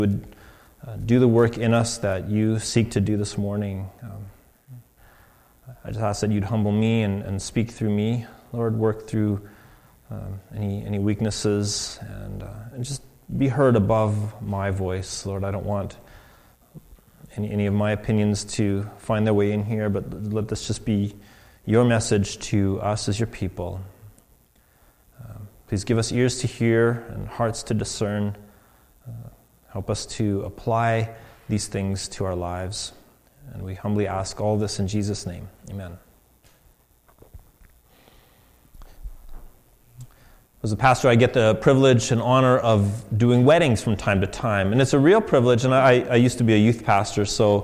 would do the work in us that you seek to do this morning. I just ask that you'd humble me and speak through me. Lord, work through any weaknesses and just be heard above my voice. Lord, I don't want any of my opinions to find their way in here, but let this just be your message to us as your people. Please give us ears to hear and hearts to discern. Help us to apply these things to our lives. And we humbly ask all this in Jesus' name. Amen. As a pastor, I get the privilege and honor of doing weddings from time to time. And it's a real privilege, and I used to be a youth pastor, so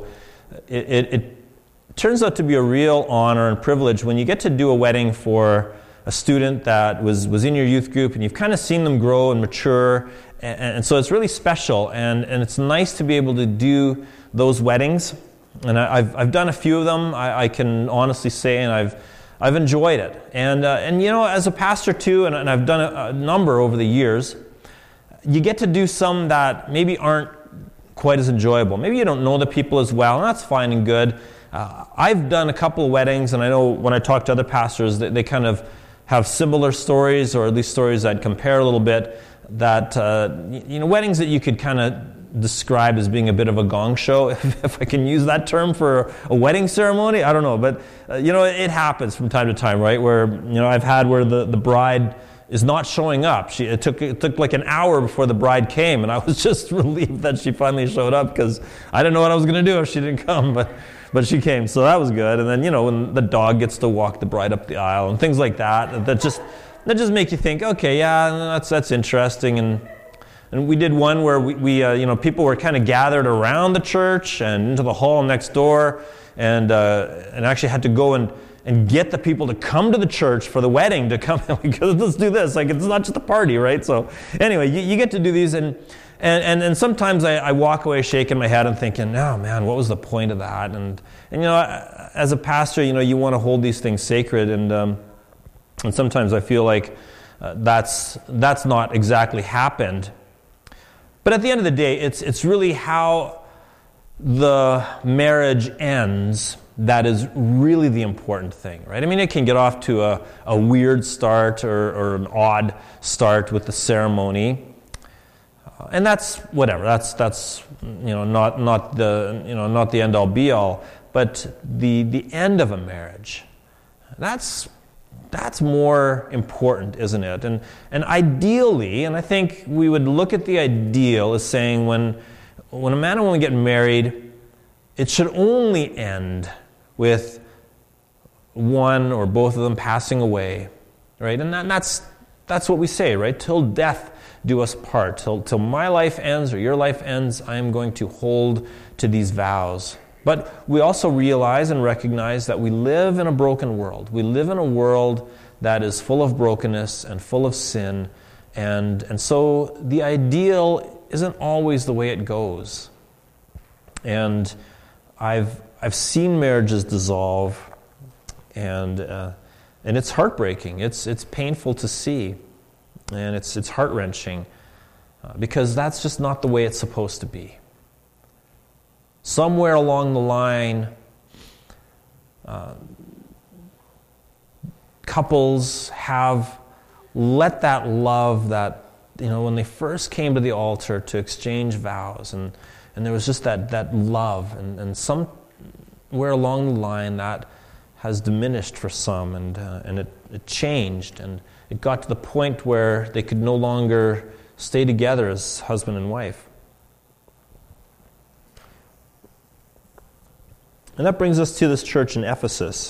it turns out to be a real honor and privilege when you get to do a wedding for a student that was in your youth group, and you've kind of seen them grow and mature, and so it's really special, and it's nice to be able to do those weddings. And I've done a few of them, I can honestly say, and I've enjoyed it. And you know, as a pastor too, and I've done a number over the years, you get to do some that maybe aren't quite as enjoyable. Maybe you don't know the people as well, and that's fine and good. I've done a couple of weddings, and I know when I talk to other pastors, they kind of have similar stories, or at least stories that compare a little bit, that, weddings that you could kind of describe as being a bit of a gong show, if I can use that term for a wedding ceremony. I don't know, but, it happens from time to time, right? Where, I've had where the bride is not showing up. It took like an hour before the bride came, and I was just relieved that she finally showed up, because I didn't know what I was going to do if she didn't come, but she came, so that was good. And then, when the dog gets to walk the bride up the aisle and things like that just make you think, okay, yeah, that's interesting. And we did one where we people were kind of gathered around the church and into the hall next door, and actually had to go and get the people to come to the church for the wedding to come. Because let's do this. Like, it's not just a party, right? So anyway, you get to do these, and sometimes I walk away shaking my head and thinking, oh man, what was the point of that? And as a pastor, you want to hold these things sacred, and sometimes I feel like that's not exactly happened. But at the end of the day, it's really how the marriage ends that is really the important thing, right? I mean, it can get off to a weird start or an odd start with the ceremony. And that's whatever. That's not the end all be all, but the end of a marriage. That's more important, isn't it? And ideally, and I think we would look at the ideal as saying when a man and woman get married, it should only end with one or both of them passing away, right? And that's what we say, right? Till death do us part. Till my life ends or your life ends, I am going to hold to these vows. But we also realize and recognize that we live in a broken world. We live in a world that is full of brokenness and full of sin. And so the ideal isn't always the way it goes. And I've seen marriages dissolve, and it's heartbreaking. It's painful to see. And it's heart-wrenching because that's just not the way it's supposed to be. Somewhere along the line, couples have let that love that, when they first came to the altar to exchange vows, and there was just that love, and somewhere along the line that has diminished for some, and it changed, and it got to the point where they could no longer stay together as husband and wife. And that brings us to this church in Ephesus.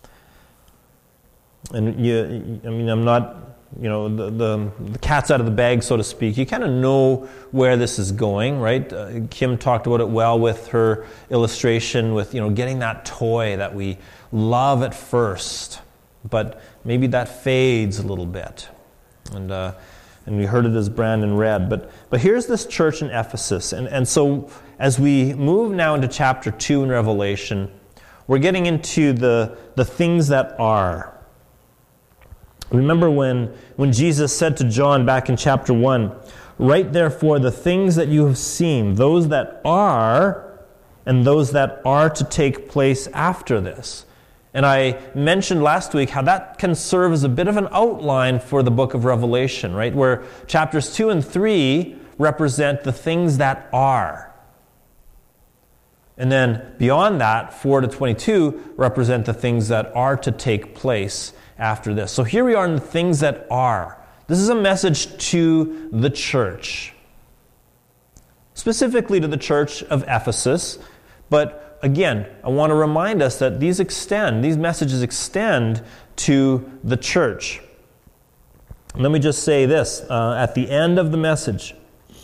And I'm not, the cat's out of the bag, so to speak. You kind of know where this is going, right? Kim talked about it well with her illustration with, getting that toy that we love at first, but maybe that fades a little bit. And we heard it as Brandon read. But here's this church in Ephesus. And so as we move now into chapter 2 in Revelation, we're getting into the things that are. Remember when Jesus said to John back in chapter 1, Write therefore the things that you have seen, those that are, and those that are to take place after this. And I mentioned last week how that can serve as a bit of an outline for the book of Revelation, right? Where chapters 2 and 3 represent the things that are. And then beyond that, 4 to 22 represent the things that are to take place after this. So here we are in the things that are. This is a message to the church, specifically to the church of Ephesus. But again, I want to remind us that these messages extend to the church. Let me just say this at the end of the message.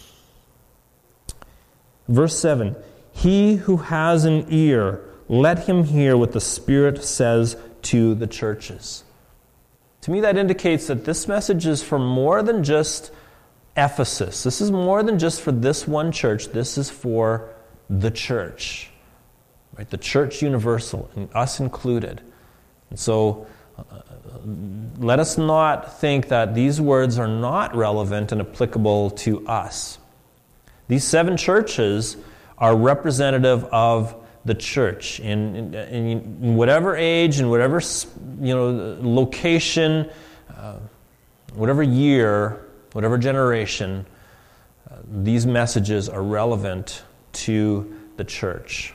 Verse 7, he who has an ear, let him hear what the Spirit says to the churches. To me, that indicates that this message is for more than just Ephesus. This is more than just for this one church. This is for the church, right? The church universal, and us included. And so, let us not think that these words are not relevant and applicable to us. These 7 churches are representative of the church in whatever age, in whatever location, whatever year, whatever generation. These messages are relevant to the church.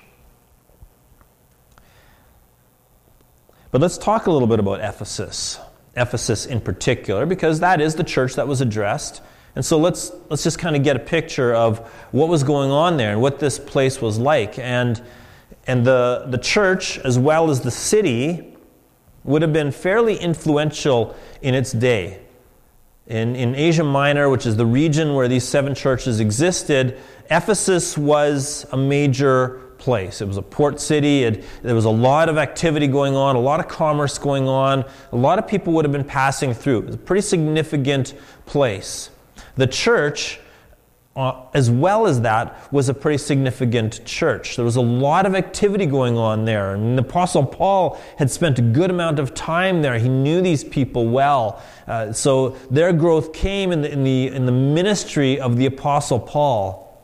But let's talk a little bit about Ephesus in particular, because that is the church that was addressed. And so let's just kind of get a picture of what was going on there and what this place was like. And the church, as well as the city, would have been fairly influential in its day. In Asia Minor, which is the region where these 7 churches existed, Ephesus was a major place. It was a port city. There was a lot of activity going on, a lot of commerce going on. A lot of people would have been passing through. It was a pretty significant place. The church, as well as that, was a pretty significant church. There was a lot of activity going on there. And the Apostle Paul had spent a good amount of time there. He knew these people well. So their growth came in the ministry of the Apostle Paul.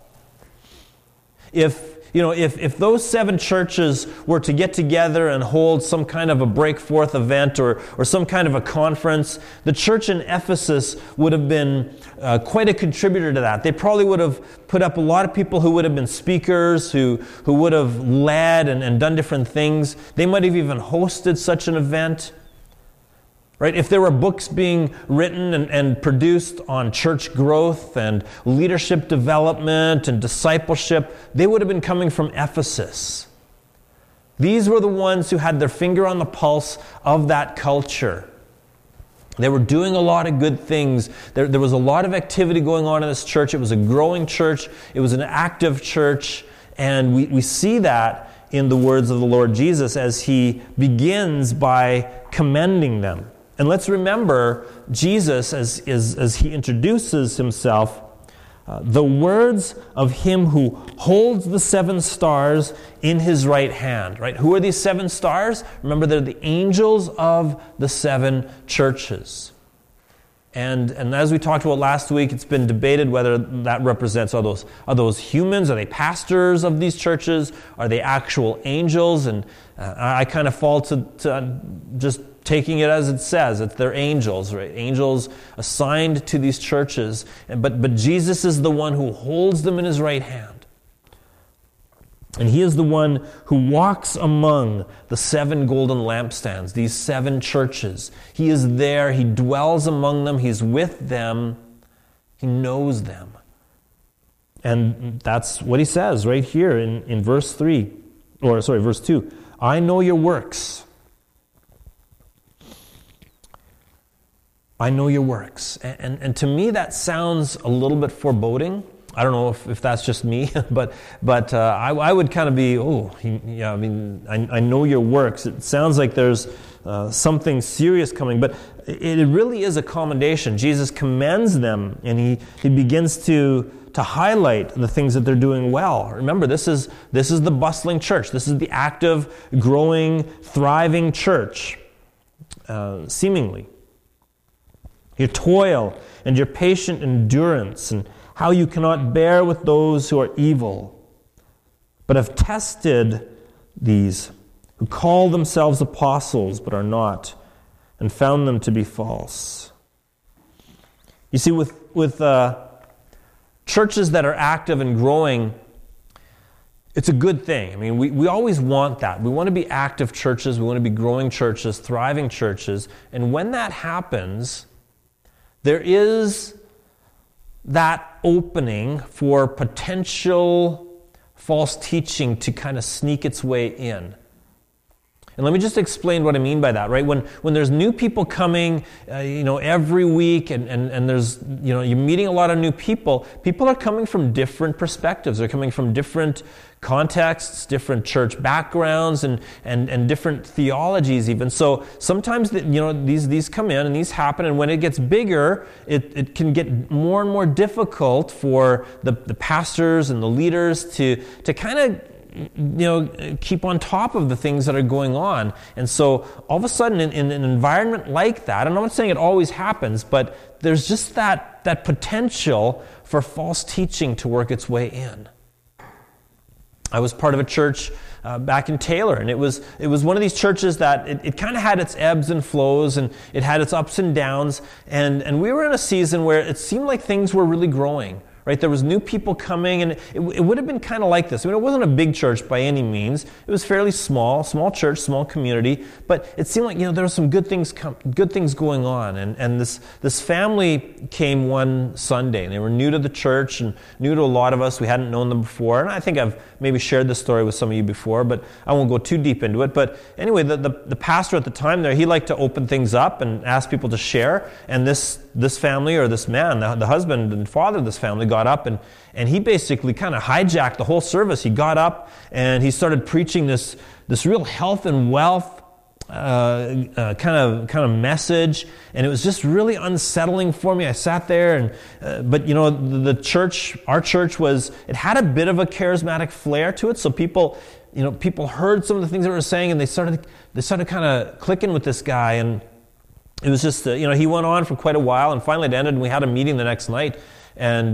If those 7 churches were to get together and hold some kind of a break forth event or some kind of a conference, the church in Ephesus would have been quite a contributor to that. They probably would have put up a lot of people who would have been speakers, who would have led and done different things. They might have even hosted such an event. Right? If there were books being written and produced on church growth and leadership development and discipleship, they would have been coming from Ephesus. These were the ones who had their finger on the pulse of that culture. They were doing a lot of good things. There was a lot of activity going on in this church. It was a growing church. It was an active church. And we see that in the words of the Lord Jesus as he begins by commending them. And let's remember Jesus as he introduces himself, the words of him who holds the 7 stars in his right hand. Right? Who are these 7 stars? Remember, they're the angels of the 7 churches. And as we talked about last week, it's been debated whether that represents, are those humans? Are they pastors of these churches? Are they actual angels? And I kind of fall to just taking it as it says. It's they're angels, right? Angels assigned to these churches. But Jesus is the one who holds them in his right hand. And he is the one who walks among the 7 golden lampstands, these 7 churches. He is there. He dwells among them. He's with them. He knows them. And that's what he says right here in verse 2. I know your works. I know your works. And to me that sounds a little bit foreboding. I don't know if that's just me, but I would kind of be, I know your works. It sounds like there's something serious coming, but it really is a commendation. Jesus commends them, and he begins to highlight the things that they're doing well. Remember, this is the bustling church. This is the active, growing, thriving church, seemingly. Your toil and your patient endurance and how you cannot bear with those who are evil, but have tested these, who call themselves apostles but are not, and found them to be false. You see, with churches that are active and growing, it's a good thing. I mean, we always want that. We want to be active churches. We want to be growing churches, thriving churches. And when that happens, there is that opening for potential false teaching to kind of sneak its way in. And let me just explain what I mean by that, right? When there's new people coming, every week, and there's, you're meeting a lot of new people, people are coming from different perspectives. They're coming from different contexts, different church backgrounds, and different theologies even. So sometimes, these come in and these happen, and when it gets bigger, it can get more and more difficult for the pastors and the leaders to kind of keep on top of the things that are going on. And so all of a sudden in an environment like that, and I'm not saying it always happens, but there's just that potential for false teaching to work its way in. I was part of a church back in Taylor, and it was one of these churches that it kind of had its ebbs and flows, and it had its ups and downs, and we were in a season where it seemed like things were really growing. Right? There was new people coming, and it would have been kind of like this. I mean, it wasn't a big church by any means. It was fairly small church, small community, but it seemed like, there were some good things going on. And this family came one Sunday, and they were new to the church and new to a lot of us. We hadn't known them before, and I think I've maybe shared this story with some of you before, but I won't go too deep into it. But anyway, the pastor at the time there, he liked to open things up and ask people to share, and this family, or this man, the husband and father of this family, got up and he basically kind of hijacked the whole service. He got up and he started preaching this real health and wealth kind of message, and it was just really unsettling for me. I sat there, but the church, our church, it had a bit of a charismatic flair to it. So people heard some of the things that we were saying, and they started kind of clicking with this guy, and it was just he went on for quite a while, and finally it ended, and we had a meeting the next night. And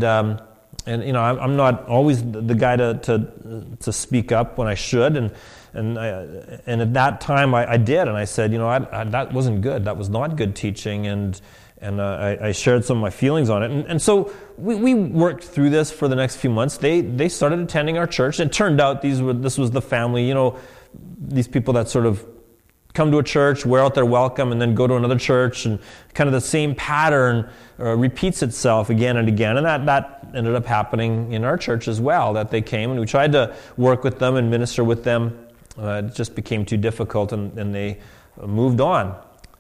I'm not always the guy to speak up when I should, and at that time I did, and I said, that wasn't good. That was not good teaching, and I shared some of my feelings on it, and so we worked through this for the next few months. They started attending our church, and it turned out this was the family, these people that sort of come to a church, wear out their welcome, and then go to another church, and kind of the same pattern repeats itself again and again. And that ended up happening in our church as well, that they came, and we tried to work with them and minister with them. It just became too difficult, and they moved on.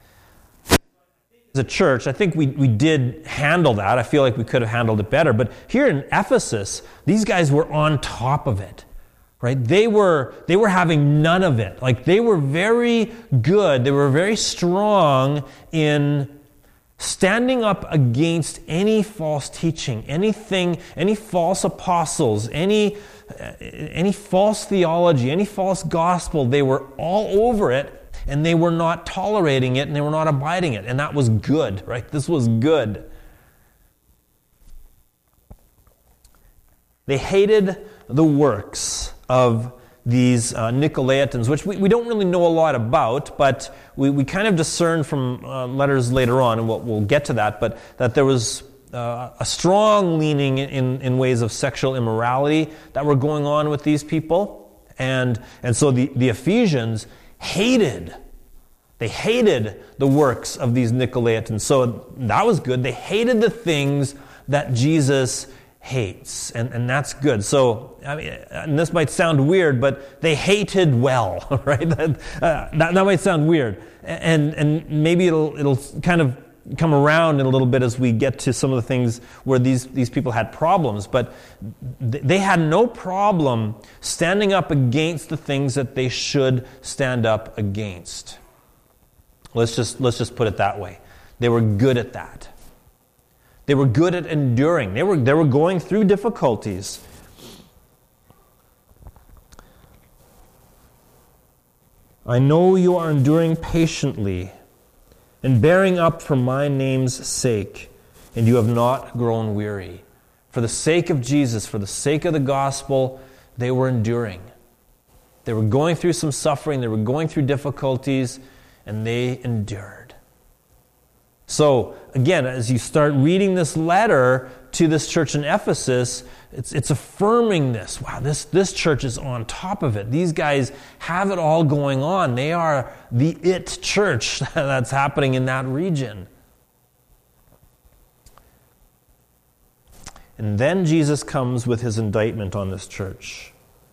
As a church, I think we did handle that. I feel like we could have handled it better. But here in Ephesus, these guys were on top of it. Right? They were having none of it. Like, they were very good. They were very strong in standing up against any false teaching, any false apostles, any false theology, any false gospel. They were all over it, and they were not tolerating it, and they were not abiding it. And that was good, right? This was good. They hated the works of these Nicolaitans, which we don't really know a lot about, but we kind of discern from letters later on, and we'll get to that, but that there was a strong leaning in ways of sexual immorality that were going on with these people. And so the Ephesians hated the works of these Nicolaitans. So that was good. They hated the things that Jesus hates, and that's good. So, I mean, and this might sound weird, but they hated well, right? That might sound weird, and maybe it'll kind of come around in a little bit as we get to some of the things where these people had problems, but they had no problem standing up against the things that they should stand up against. Let's just put it that way. They were good at that. They were good at enduring. They were going through difficulties. I know you are enduring patiently and bearing up for my name's sake, and you have not grown weary. For the sake of Jesus, for the sake of the gospel, they were enduring. They were going through some suffering, they were going through difficulties, and they endured. So, again, as you start reading this letter to this church in Ephesus, it's affirming this. Wow, this church is on top of it. These guys have it all going on. They are the it church that's happening in that region. And then Jesus comes with his indictment on this church.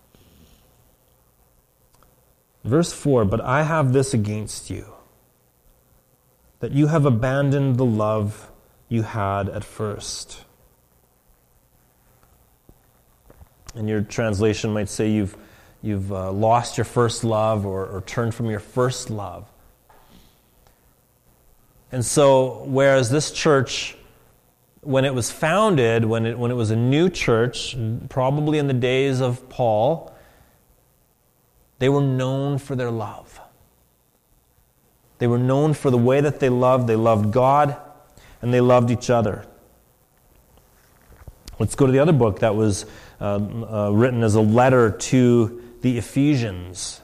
Verse 4, "But I have this against you, that you have abandoned the love you had at first." And your translation might say you've lost your first love or turned from your first love. And so, whereas this church, when it was founded, when it was a new church, probably in the days of Paul, they were known for their love. They were known for the way that they loved. They loved God, and they loved each other. Let's go to the other book that was written as a letter to the Ephesians.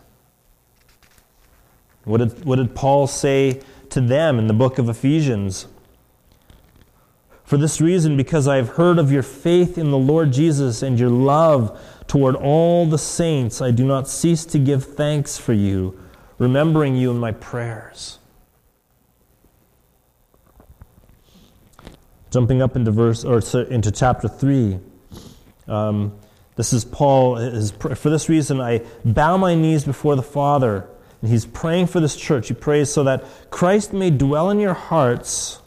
What did Paul say to them in the book of Ephesians? "For this reason, because I have heard of your faith in the Lord Jesus and your love toward all the saints, I do not cease to give thanks for you, remembering you in my prayers." Jumping up into chapter 3, this is Paul. "For this reason, I bow my knees before the Father." And he's praying for this church. He prays so that Christ may dwell in your hearts.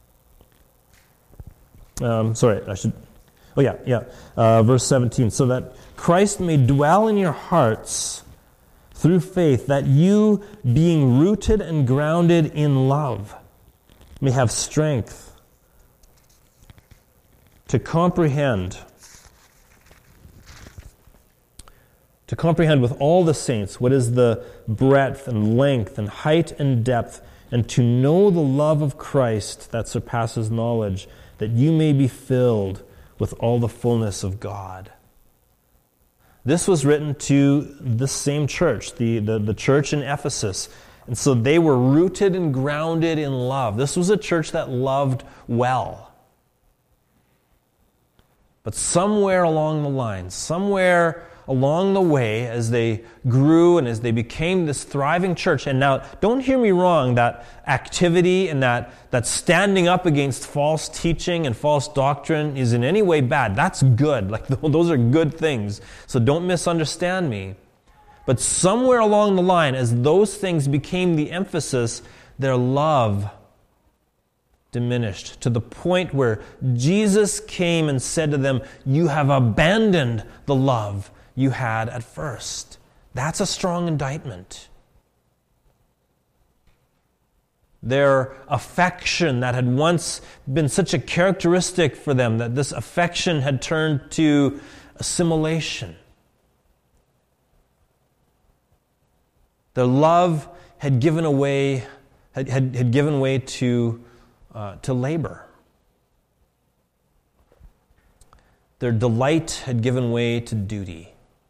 Verse 17. "So that Christ may dwell in your hearts through faith, that you, being rooted and grounded in love, may have strength to comprehend with all the saints what is the breadth and length and height and depth, and to know the love of Christ that surpasses knowledge, that you may be filled with all the fullness of God." This was written to the same church, the church in Ephesus. And so they were rooted and grounded in love. This was a church that loved well. But somewhere along the line, somewhere along the way, as they grew and as they became this thriving church, and now don't hear me wrong, that activity and that standing up against false teaching and false doctrine is in any way bad. That's good. Like, those are good things. So don't misunderstand me. But somewhere along the line, as those things became the emphasis, their love diminished to the point where Jesus came and said to them, "You have abandoned the love you had at first." That's a strong indictment. Their affection that had once been such a characteristic for them, that this affection had turned to assimilation. Their love had given way to labor. Their delight had given way to duty.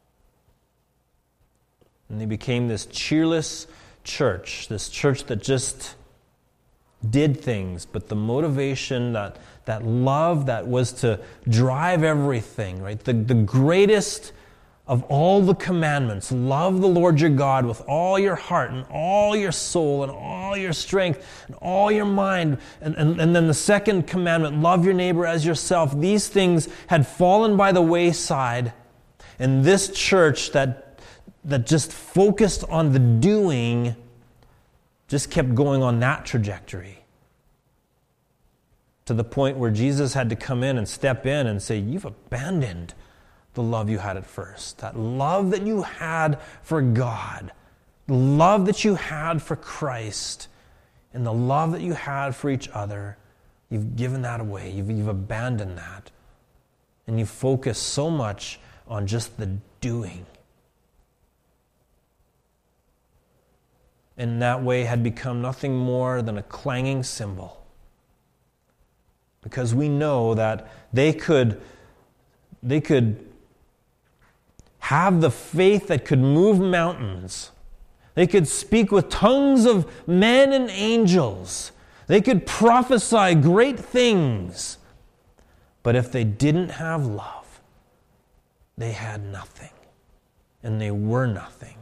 And they became this cheerless church, this church that just did things, but the motivation, that love that was to drive everything, right? The greatest of all the commandments, love the Lord your God with all your heart and all your soul and all your strength and all your mind. And then the second commandment, love your neighbor as yourself. These things had fallen by the wayside. And this church that just focused on the doing just kept going on that trajectory, to the point where Jesus had to come in and step in and say, "You've abandoned the love you had at first. That love that you had for God, the love that you had for Christ, and the love that you had for each other, you've given that away. You've abandoned that. And you focus so much on just the doing." And that way had become nothing more than a clanging cymbal. Because we know that they could have the faith that could move mountains. They could speak with tongues of men and angels. They could prophesy great things. But if they didn't have love, they had nothing. And they were nothing.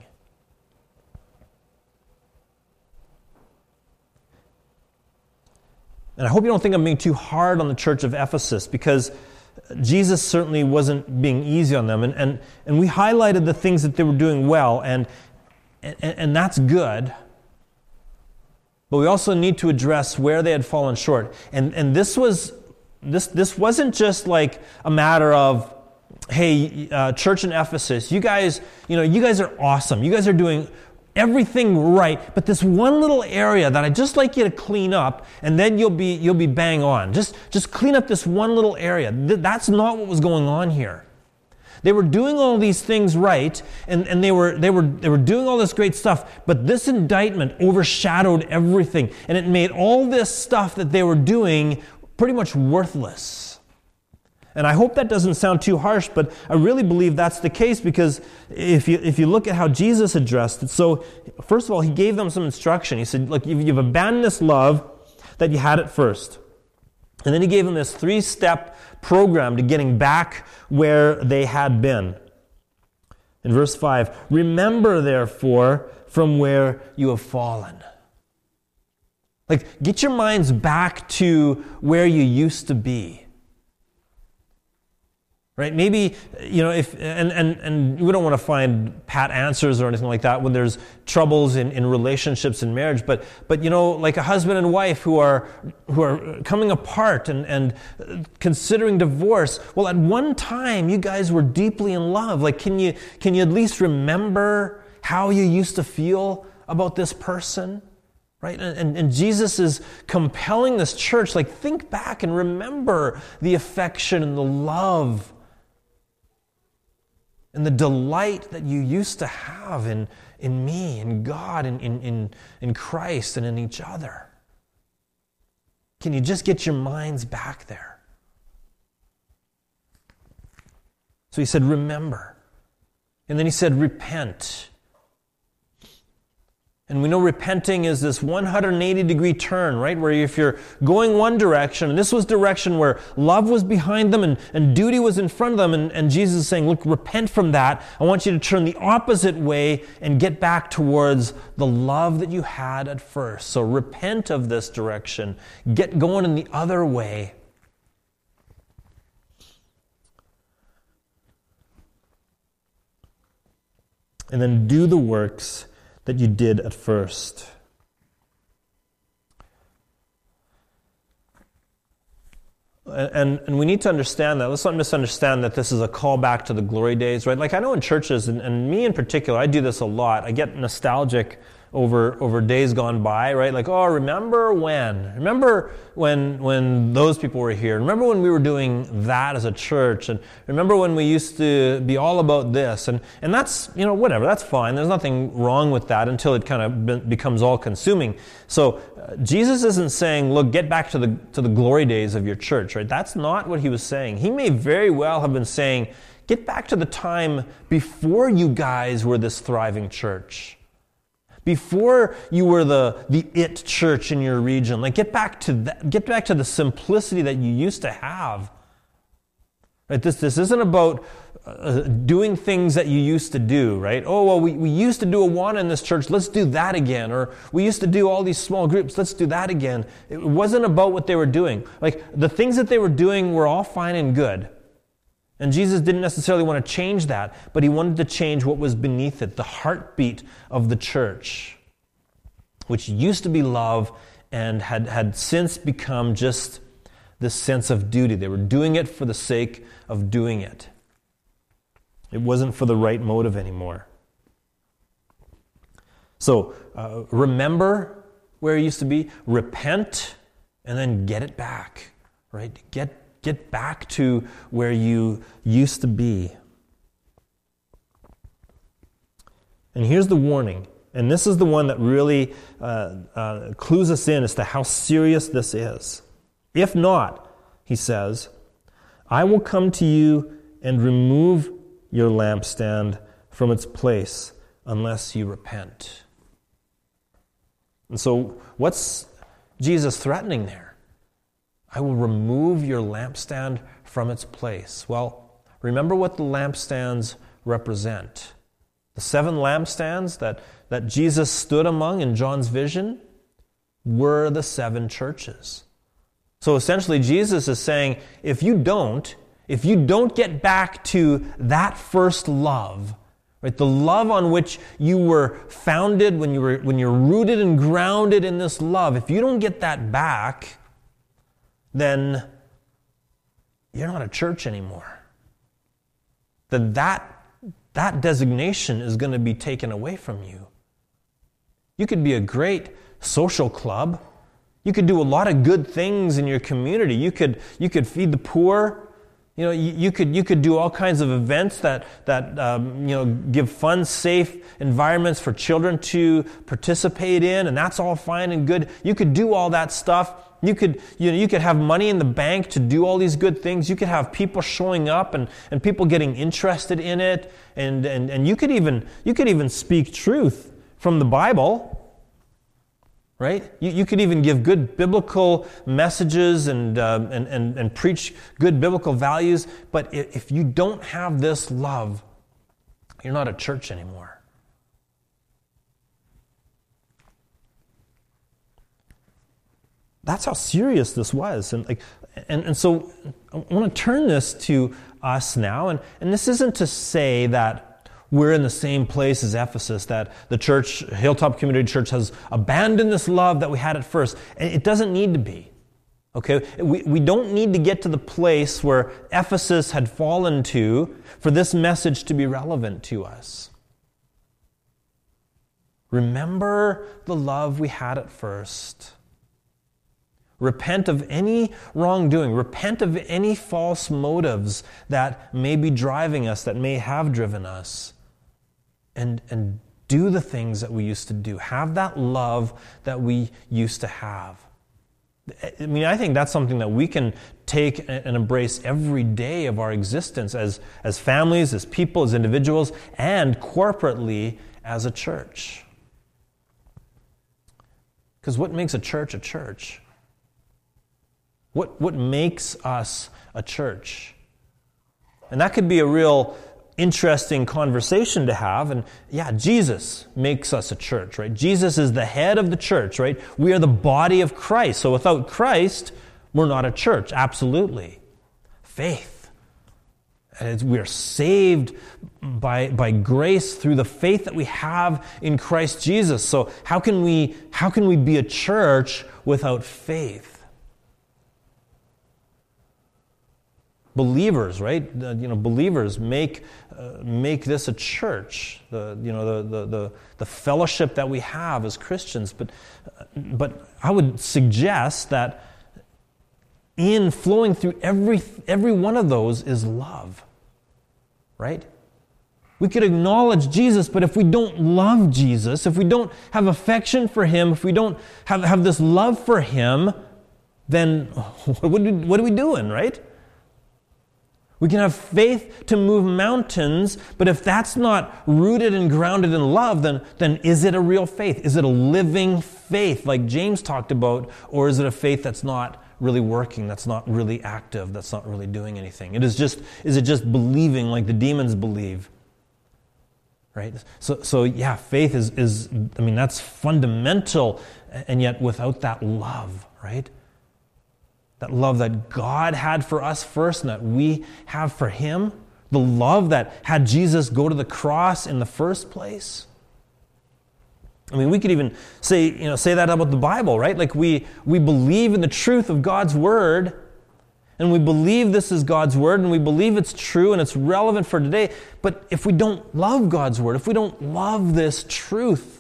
And I hope you don't think I'm being too hard on the church of Ephesus, because Jesus certainly wasn't being easy on them. And we highlighted the things that they were doing well, and that's good. But we also need to address where they had fallen short. And this wasn't just like a matter of, hey, church in Ephesus, you guys are awesome. You guys are doing everything right, but this one little area that I'd just like you to clean up, and then you'll be bang on. Just clean up this one little area. That's not what was going on here. They were doing all these things right, and they were doing all this great stuff, but this indictment overshadowed everything, and it made all this stuff that they were doing pretty much worthless. And I hope that doesn't sound too harsh, but I really believe that's the case, because if you look at how Jesus addressed it, so first of all, he gave them some instruction. He said, look, you've abandoned this love that you had at first. And then he gave them this 3-step program to getting back where they had been. In verse 5, remember therefore from where you have fallen. Like, get your minds back to where you used to be. Right? Maybe, if and we don't want to find pat answers or anything like that when there's troubles in relationships and marriage, but like a husband and wife who are coming apart and considering divorce. Well, at one time you guys were deeply in love. Like, can you at least remember how you used to feel about this person? Right? And Jesus is compelling this church, like, think back and remember the affection and the love and the delight that you used to have in me, in God, in Christ, and in each other. Can you just get your minds back there? So he said, remember. And then he said, repent. And we know repenting is this 180-degree turn, right? Where if you're going one direction, and this was direction where love was behind them and duty was in front of them, and Jesus is saying, look, repent from that. I want you to turn the opposite way and get back towards the love that you had at first. So repent of this direction. Get going in the other way. And then do the works that you did at first. And we need to understand that. Let's not misunderstand that this is a call back to the glory days, right? Like, I know in churches, and me in particular, I do this a lot. I get nostalgic over days gone by, right? Like, oh, remember when? Remember when those people were here? Remember when we were doing that as a church? And remember when we used to be all about this? And that's, whatever, that's fine. There's nothing wrong with that until it kind of becomes all-consuming. So Jesus isn't saying, look, get back to the glory days of your church, right? That's not what he was saying. He may very well have been saying, get back to the time before you guys were this thriving church. Before you were the it church in your region. Like, get back to that, get back to the simplicity that you used to have. Right? This isn't about doing things that you used to do, right? Oh, well, we used to do Awana in this church, let's do that again. Or we used to do all these small groups, let's do that again. It wasn't about what they were doing. Like, the things that they were doing were all fine and good. And Jesus didn't necessarily want to change that, but he wanted to change what was beneath it, the heartbeat of the church, which used to be love and had since become just this sense of duty. They were doing it for the sake of doing it. It wasn't for the right motive anymore. So remember where it used to be, repent, and then get it back, right? Get back to where you used to be. And here's the warning. And this is the one that really clues us in as to how serious this is. If not, he says, I will come to you and remove your lampstand from its place unless you repent. And so what's Jesus threatening there? I will remove your lampstand from its place. Well, remember what the lampstands represent. The 7 lampstands that Jesus stood among in John's vision were the 7 churches. So essentially Jesus is saying, if you don't get back to that first love, right, the love on which you were founded, when you're rooted and grounded in this love, if you don't get that back, then you're not a church anymore. Then that designation is going to be taken away from you. You could be a great social club. You could do a lot of good things in your community. You could feed the poor. You know, you could do all kinds of events that give fun, safe environments for children to participate in, and that's all fine and good. You could do all that stuff. You could have money in the bank to do all these good things. You could have people showing up and people getting interested in it, and you could even speak truth from the Bible. Right? You could even give good biblical messages and preach good biblical values, but if you don't have this love, you're not a church anymore. That's how serious this was. And so I want to turn this to us now, and this isn't to say that we're in the same place as Ephesus, that the church, Hilltop Community Church, has abandoned this love that we had at first. And it doesn't need to be. Okay? We don't need to get to the place where Ephesus had fallen to for this message to be relevant to us. Remember the love we had at first. Repent of any wrongdoing. Repent of any false motives that may be driving us, that may have driven us. And do the things that we used to do. Have that love that we used to have. I mean, I think that's something that we can take and embrace every day of our existence as families, as people, as individuals, and corporately as a church. Because what makes a church a church? What makes us a church? And that could be a real interesting conversation to have. And yeah, Jesus makes us a church, right? Jesus is the head of the church, right? We are the body of Christ. So without Christ, we're not a church. Absolutely. Faith. And we are saved by grace through the faith that we have in Christ Jesus. So how can we be a church without faith? Believers, right? Believers make this a church. The fellowship that we have as Christians. But I would suggest that in flowing through every one of those is love, right? We could acknowledge Jesus, but if we don't love Jesus, if we don't have affection for Him, if we don't have this love for Him, then what are we doing, right? We can have faith to move mountains, but if that's not rooted and grounded in love, then is it a real faith? Is it a living faith like James talked about, or is it a faith that's not really working, that's not really active, that's not really doing anything? Is it just believing like the demons believe? Right? So yeah, faith is that's fundamental, and yet without that love, right? That love that God had for us first and that we have for Him. The love that had Jesus go to the cross in the first place. I mean, we could even say that about the Bible, right? Like we believe in the truth of God's Word, and we believe this is God's Word, and we believe it's true and it's relevant for today. But if we don't love God's Word, if we don't love this truth,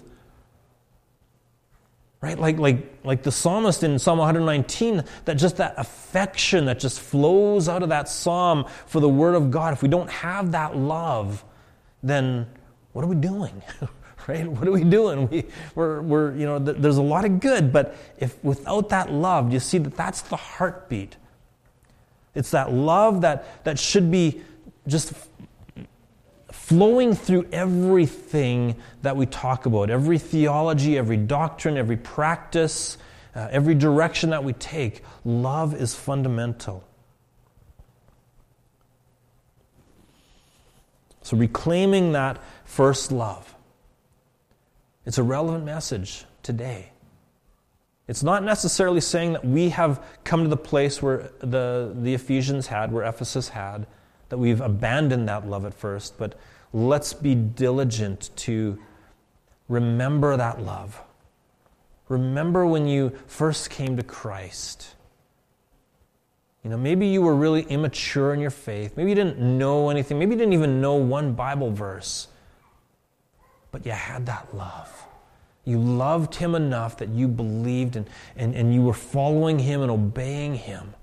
right? Like the psalmist in Psalm 119, that affection that just flows out of that psalm for the Word of God. If we don't have that love, then what are we doing? Right? What are we doing? We're there's a lot of good, but if without that love, you see that's the heartbeat. It's that love that should be just flowing through everything that we talk about, every theology, every doctrine, every practice, every direction that we take. Love is fundamental. So reclaiming that first love. It's a relevant message today. It's not necessarily saying that we have come to the place where the Ephesians had, where Ephesus had, that we've abandoned that love at first, but let's be diligent to remember that love. Remember when you first came to Christ. Maybe you were really immature in your faith. Maybe you didn't know anything. Maybe you didn't even know one Bible verse. But you had that love. You loved Him enough that you believed and you were following Him and obeying Him.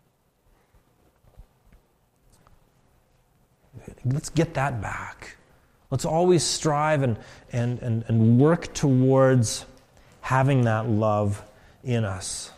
Let's get that back. Let's always strive and work towards having that love in us.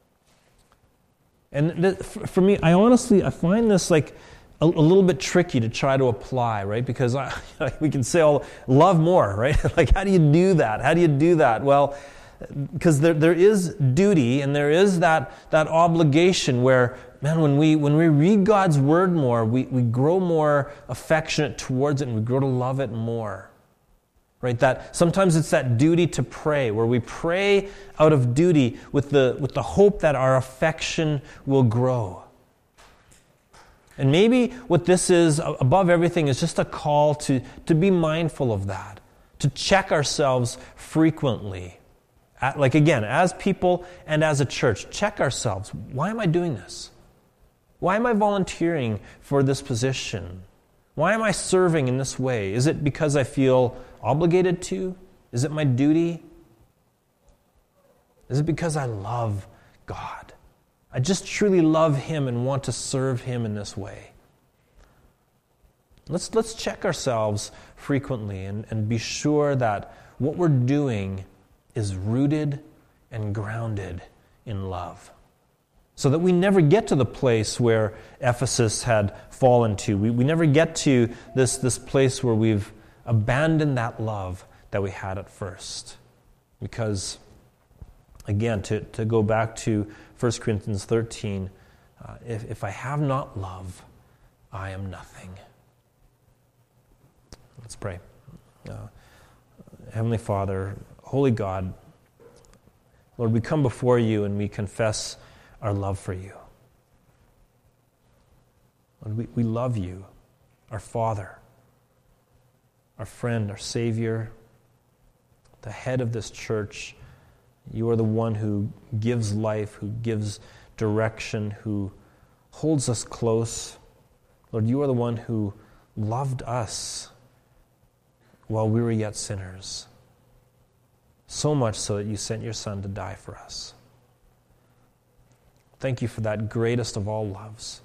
And for me, I find this like a little bit tricky to try to apply, right? Because we can say, love more, right? Like, how do you do that? How do you do that? Well, because there is duty and there is that obligation where, man, when we read God's Word more, we grow more affectionate towards it and we grow to love it more. Right? That sometimes it's that duty to pray, where we pray out of duty with the hope that our affection will grow. And maybe what this is, above everything, is just a call to be mindful of that, to check ourselves frequently. Like, again, as people and as a church, check ourselves. Why am I doing this? Why am I volunteering for this position? Why am I serving in this way? Is it because I feel obligated to? Is it my duty? Is it because I love God? I just truly love Him and want to serve Him in this way. Let's check ourselves frequently and be sure that what we're doing is rooted and grounded in love. So that we never get to the place where Ephesus had fallen to. We never get to this place where we've abandoned that love that we had at first. Because, again, to go back to 1 Corinthians 13, if I have not love, I am nothing. Let's pray. Heavenly Father, Holy God, Lord, we come before You and we confess our love for You. Lord, we love You, our Father, our friend, our Savior, the head of this church. You are the one who gives life, who gives direction, who holds us close. Lord, You are the one who loved us while we were yet sinners. So much so that You sent Your Son to die for us. Thank You for that greatest of all loves.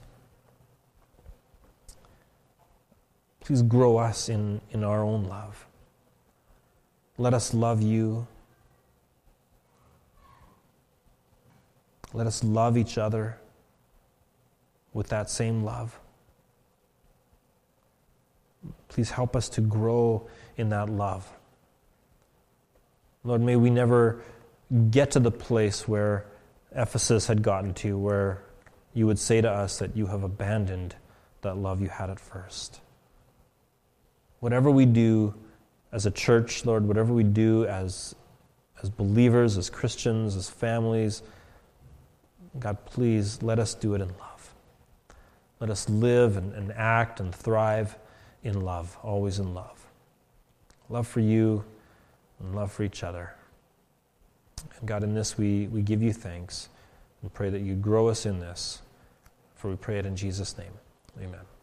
Please grow us in our own love. Let us love You. Let us love each other with that same love. Please help us to grow in that love. Lord, may we never get to the place where Ephesus had gotten to, where You would say to us that You have abandoned that love You had at first. Whatever we do as a church, Lord, whatever we do as believers, as Christians, as families, God, please let us do it in love. Let us live and act and thrive in love, always in love. Love for You and love for each other. And God, in this we give You thanks and pray that You grow us in this, for we pray it in Jesus' name. Amen.